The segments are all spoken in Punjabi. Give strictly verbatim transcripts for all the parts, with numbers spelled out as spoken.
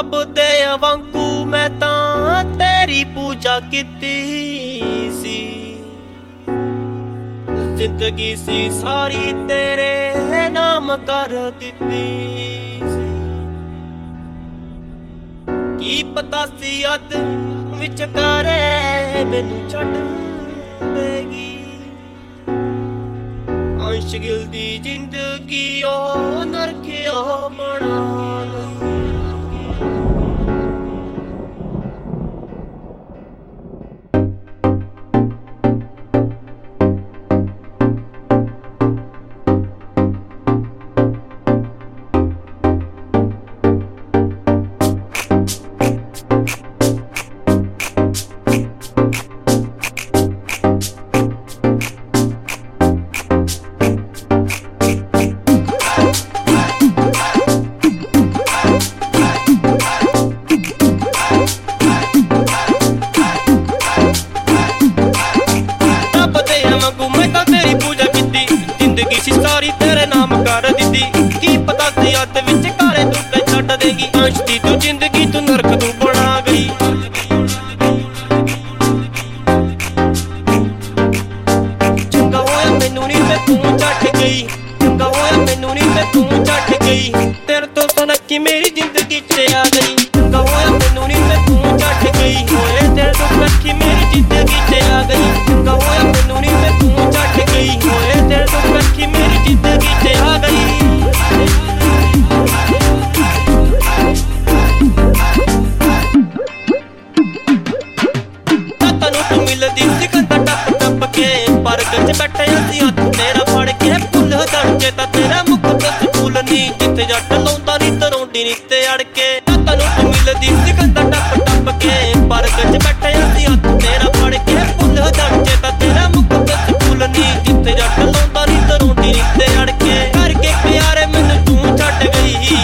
ਰੱਬ ਦੇ ਵਾਂਗੂ ਮੈਂ ਤਾਂ ਤੇਰੀ ਪੂਜਾ ਕੀਤੀ ਸੀ। ਜ਼ਿੰਦਗੀ ਸੀ ਸਾਰੀ ਤੇਰੇ ਨਾਮ ਕਰ ਦਿੱਤੀ ਸੀ। ਕੀ ਪਤਾ ਸੀ ਅੱਧ ਵਿਚਕਾਰੇ ਮੈਨੂੰ ਛੱਡ ਦੇਗੀ। ਅੰਸ਼ ਗਿਲ ਦੀ ਜ਼ਿੰਦਗੀ ਉਹ ਨਰਕਿਆ ਬਣਾ ਲਈ। ਜ਼ਿੰਦਗੀ ਸੀ ਸਾਰੀ ਤੇਰੇ ਨਾਮ ਕਰ ਦਿੱਤੀ। ਕੀ ਪਤਾ ਸੀ ਅੱਧ ਵਿੱਚ ਕਾਰੇ ਤੂੰ ਤੇ ਛੱਡ ਦੇਗੀ। ਅੰਸ਼ ਦੀ ਤੂੰ ਜ਼ਿੰਦਗੀ ਤੂੰ ਨਰਕ ਤੂੰ ਬਣਾ ਗਈ। ਚੰਗਾ ਹੋਇਆ ਮੈਨੂੰ ਨੀ ਤੇ ਤੂੰ ਛੱਡ ਗਈ। ਚੰਗਾ ਹੋਇਆ ਮੈਨੂੰ ਨੀ ਤੇ ਤੂੰ ਛੱਡ ਗਈ। ਤੇਰੇ ਤੋਂ ਸੁਨੱਖੀ ਮੇਰੀ ਜ਼ਿੰਦਗੀ ਚ ਆ ਗਈ। ਚੰਗਾ ਹੋਇਆ ਮੈਨੂੰ ਨੀ ਤੇ ਤੂੰ ਛੱਡ ਗਈ। ਹੋਏ ਤੇਰੇ ਤੋਂ ਸੁਨੱਖੀ ਮੇਰੀ ਜ਼ਿੰਦਗੀ ਚ ਆ ਗਈ। ਚੰਗਾ ਹੋਇਆ ਮੈਨੂੰ ਨੀ ਤੇ ਤੂੰ ਛੱਡ ਗਈ। ਹੋਏ ਤੇਰੇ ਤੋਂ ਸੁਨੱਖੀ ਮੇਰੀ ਜ਼ਿੰਦਗੀ ਚ ਆ ਗਈ। ਤੈਨੂੰ ਤੂੰ ਮਿਲਦੀ ਸੀ ਕੰਧਾਂ ਟੱਪ ਟੱਪ ਕੇ। ਪਾਰਕ ਚ ਬੈਠਿਆ ਸੀ ਹੱਥ ਤੇਰਾ ਫੜ ਕੇ। ਭੁੱਲ ਜਾਣਗੇ ਤਾਂ ਤੇਰਾ ਮੁੱਖ ਤੇ ਸਕੂਲ ਨੀ ਜਿੱਥੇ ਜੱਟ ਲਾਉਂਦਾ ਨੀ ਤਰੋਂਡੀ ਨੀ ਤੇ ਅੜ ਕੇ। ਤੈਨੂੰ ਤੂੰ ਮਿਲਦੀ ਸੀ ਕੰਧਾਂ ਟੱਪ ਟੱਪ ਕੇ। ਪਾਰਕ ਚ ਬੈਠਿਆ ਸੀ ਹੱਥ ਤੇਰਾ ਫੜ ਕੇ। ਭੁੱਲ ਜਾਣਗੇ ਤਾਂ ਤੇਰਾ ਮੁੱਖ ਤੇ ਸਕੂਲ ਨੀ ਜਿੱਥੇ ਜੱਟ ਲਾਉਂਦਾ ਨੀ ਤਰੋਂਡੀ ਨੀ ਤੇ ਅੜ ਕੇ। ਕਰਕੇ ਪਿਆਰੇ ਮੈਨੂੰ ਤੂੰ ਛੱਡ ਗਈ।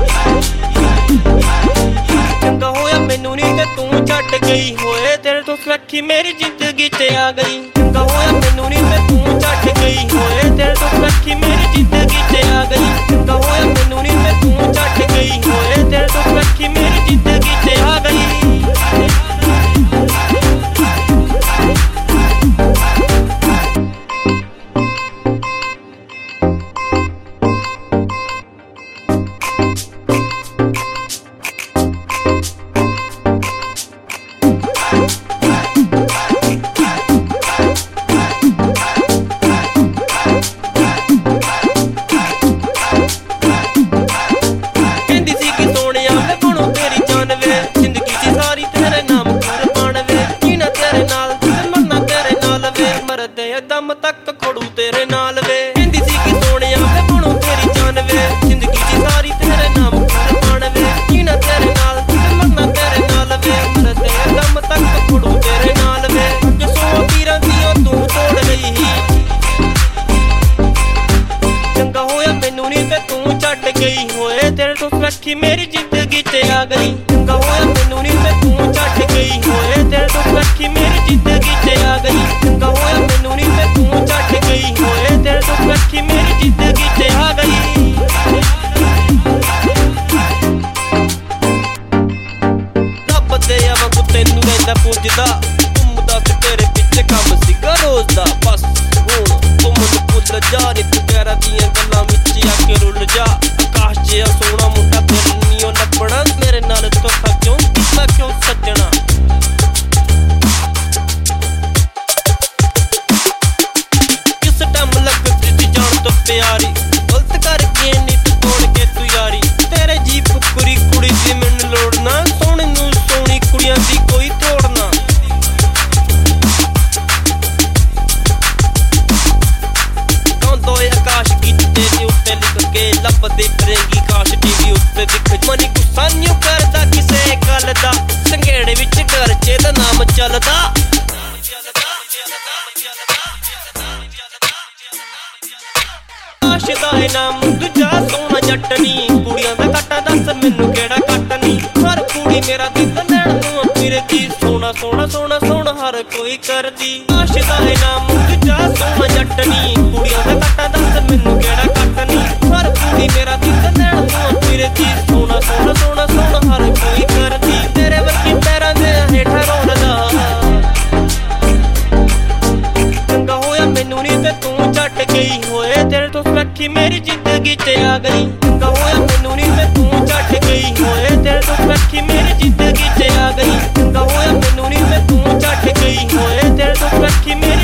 ਚੰਗਾ ਹੋਇਆ ਮੈਨੂੰ ਨੀ ਤੇ ਤੂੰ ਛੱਡ ਗਈ। ਹੋਏ ਤੇਰੇ ਤੋਂ ਸੁਨੱਖੀ ਮੇਰੀ ਜ਼ਿੰਦਗੀ ਚ ਆ ਗਈ। ਚੰਗਾ ਹੋਇਆ ਮੈਨੂੰ ਨੀ ਤੇ ਤੂੰ ਛੱਡ ਗਈ। ਹੋਏ ਤੇਰੇ ਤੋਂ ਸੁਨੱਖੀ ਮੇਰੀ ਜ਼ਿੰਦਗੀ ਚ ਆ ਗਈ। ਚੰਗਾ ਹੋਇਆ ਮੈਨੂੰ ਨੀ ਤੇ ਤੂੰ ਛੱਡ ਗਈ। ਹੋਏ ਤੇਰੇ ਤੋਂ ਸੁਨੱਖੀ ਮੇਰੀ ਜ਼ਿੰਦਗੀ ਚ ਆ ਗਈ। ਦਮ ਤੱਕ ਖੜੂ ਤੇਰੇ ਨਾਲ ਵੇ। ਕਹਿੰਦੀ ਸੀ ਕਿ ਸੋਹਣਿਆ ਮੈਂ ਬਣੂ ਤੇਰੀ ਜਾਨ ਵੇ। ਜ਼ਿੰਦਗੀ ਦੀ ਸਾਰੀ ਤੇਰੇ ਨਾਮ ਕੁਰਬਾਨ ਵੇ। ਜੀਣਾ ਤੇਰੇ ਨਾਲ ਤੇ ਮਰਨਾ ਤੇਰੇ ਨਾਲ ਵੇ। ਮਰਦੇ ਦਮ ਤੱਕ ਖੜੂ ਤੇਰੇ ਨਾਲ ਵੇ। ਜੋ ਸੌ ਪੀਰਾਂ ਦੀਆਂ ਤੂੰ ਤੋੜ ਗਈ। ਚੰਗਾ ਹੋਇਆ ਮੈਨੂੰ ਨੀ ਤੇ ਤੂੰ ਛੱਡ ਗਈ। ਹੋਏ ਤੇਰੇ ਤੋਂ ਸੁਨੱਖੀ ਮੇਰੀ ਜ਼ਿੰਦਗੀ ਚ ਆ ਗਈ। ਚੰਗਾ ਹੋਇਆ ਮੈਨੂੰ ਨੀ ਤੇ ਤੂੰ ਛੱਡ ਗਈ। ਹੋਏ ਤੇਰੇ ਤੋਂ ਸੁਨੱਖੀ ਮੇਰੀ ਜ਼ਿੰਦਗੀ ਚ ਆ ਗਈ। ਚੰਗਾ ਹੋਇਆ ਮੈਨੂੰ ਨੀ ਤੇ ਤੂੰ ਛੱਡ ਗਈ। ਹੋਏ ਤੇਰੇ ਤੋਂ ਸੁਨੱਖੀ ਮੇਰੀ ਜ਼ਿੰਦਗੀ ਚ ਆ ਗਈ। ਰੱਬ ਦੇ ਵਾਂਗੂ ਤੈਨੂੰ ਰਹਿੰਦਾ ਪੁੱਜਦਾ। ਘੁੰਮਦਾ ਤੇ ਤੇਰੇ ਪਿੱਛੇ ਕੰਮ ਸੀਗਾ ਰੋਜ਼ ਦਾ। ਬਸ ਹੁਣ ਤੂੰ ਮੈਨੂੰ ਭੁੱਲ ਜਾ ਨੀ ਤੂੰ ਪਿਆਰਾਂ ਦੀਆਂ ਗੱਲਾਂ ਵਿੱਚ ਆ ਕੇ ਰੁੱਲ ਜਾ। ਆਕਾਸ਼ ਜਿਹਾ ਸੋਹਣਾ ਮੁੰਡਾ ਫਿਰ ਨੀ ਉਹ ਲੱਭਣਾ। ਮੇਰੇ ਨਾਲ ਧੋਖਾ ਕਿਉਂ ਕੀਤਾ ਕਿਉਂ ਸੱਜਣਾ। ਕਿਸ ਟਾਈਮ ਲੱਗਦੀ ਜਾਣ ਤੋਂ ਪਿਆਰੀ। ਗਲਤ ਕਰਕੇ ਨੀ ਤੂੰ ਤੋੜ ਕੇ ਤੂੰ ਯਾਰੀ। ਤੇਰੇ ਜੀ ਫੁਕਰੀ ਕੁੜੀ ਦੀ ਮੈਨੂੰ ਲੋੜ ਨਾ। ਸੋਹਣੇ ਨੂੰ ਸੋਹਣੀ ਕੁੜੀਆਂ ਦੀ ਕੋਈ ਤੋੜ ਨਾ। ਗਾਉਂਦਾ ਆਕਾਸ਼ ਗੀਤ ਤੇਰੇ ਉੱਤੇ ਲਿਖ ਕੇ। ਲੱਭਦੀ ਫਿਰੇਂਗੀ ਕਾਸ਼ ਟੀਵੀ ਉੱਤੇ ਦਿਖ। ਮਨੀ ਗੁੱਸਾ ਨੀ ਕਰਦਾ ਕਿਸੇ ਗੱਲ ਦਾ। ਸੰਘੇੜੇ ਵਿੱਚ ਘਰਚੇ ਦਾ ਨਾਮ ਚੱਲਦਾ। ਕਾਸ਼ ਦਾ ਨਾਮ ਦੂਜਾ ਸੋਹਣਾ ਜੱਟ ਨੀ। ਕੁੜੀਆਂ ਦਾ ਕੱਟਾ ਦੱਸ ਮੈਨੂੰ ਕਿਹੜਾ ਕੱਟ ਨੀ। ਹਰ ਕੁੜੀ ਮੇਰਾ ਦਿਲ ਲੈਣ ਨੂੰ ਫਿਰਦੀ। ਸੋਹਣਾ ਸੋਹਣਾ ਸੋਹਣਾ ਸੋਹਣਾ ਹਰ ਕੋਈ ਕਰਦੀ। ਕਾਸ਼ ਦਾ ਨਾਮ ਦੂਜਾ ਸੋਹਣਾ ਜੱਟ ਨੀ। ਕੁੜੀਆਂ ਦਾ ਕੱਟਾ ਦੱਸ ਮੈਨੂੰ ਕਿਹੜਾ ਕੱਟ ਨੀ। ਹਰ ਕੁੜੀ ਮੇਰਾ ਦਿਲ ਲੈਣ ਨੂੰ ਫਿਰਦੀ। ਸੋਹਣਾ ਸੋਹਣਾ ਸੋਹਣਾ ਸੋਹਣਾ ਹਰ ਕੋਈ ਰੱਖੀ ਮੇਰੀ ਜ਼ਿੰਦਗੀ ਚ ਆ ਗਈ ਚੰਗਾ ਹੋਇਆ ਮੈਨੂੰ ਨੀ ਤੇ ਤੂੰ ਛੱਡ ਗਈ ਹੋਏ ਦਿਲ ਦੁੱਖ ਰੱਖੀ ਮੇਰੀ ਜ਼ਿੰਦਗੀ ਚ ਆ ਗਈ ਚੰਗਾ ਹੋਇਆ ਮੈਨੂੰ ਨੀ ਤੇ ਤੂੰ ਛੱਡ ਗਈ ਹੋਏ ਦਿਲ ਦੁੱਖ ਰੱਖੀ ਮੇਰੀ